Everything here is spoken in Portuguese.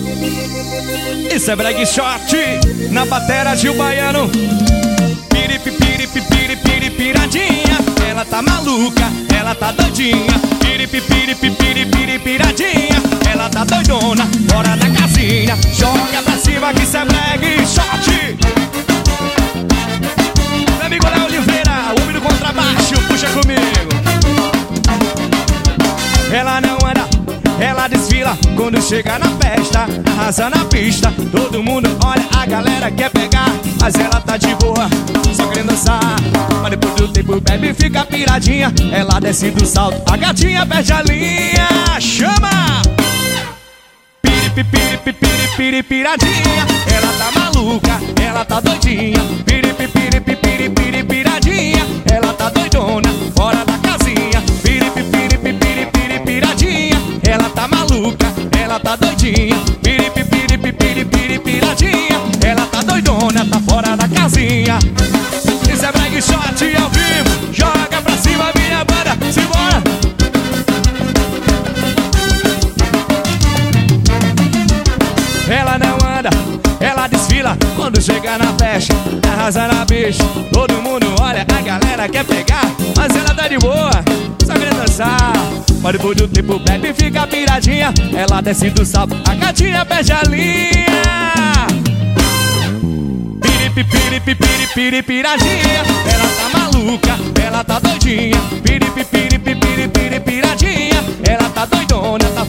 Isso é Breg Short, na batera Gil Baiano. Piradinha, ela tá maluca, ela tá doidinha. Piradinha, ela tá doidona, fora da casinha. Joga pra cima que isso é Breg Short. Meu amigo Léo Oliveira, o homem do contrabaixo, puxa comigo. Ela não anda, ela desfila quando chega na festa, arrasa na pista. Todo mundo olha, a galera quer pegar, mas ela tá de boa, só querendo dançar. Mas depois do tempo bebe, fica piradinha. Ela desce do salto, a gatinha perde a linha. Chama! Piradinha, ela tá maluca, ela tá doidinha. Piradinha, ela tá doidona, fora da casinha. Piradinha, ela tá maluca, ela tá doidinha. Piradinha, ela tá doidona, tá fora da casinha. Isso é Breg Short ao vivo. Joga pra cima, minha banda, simbora. Ela não anda, ela desfila quando chega na festa, arrasa na bicha. Todo mundo olha, a galera quer pegar, mas ela tá de boa, só querendo dançar. Mas depois do tempo bebe e fica piradinha. Ela desce do salto, a gatinha perde a linha. Piradinha, ela tá maluca, ela tá doidinha. Piradinha, ela tá doidona, tá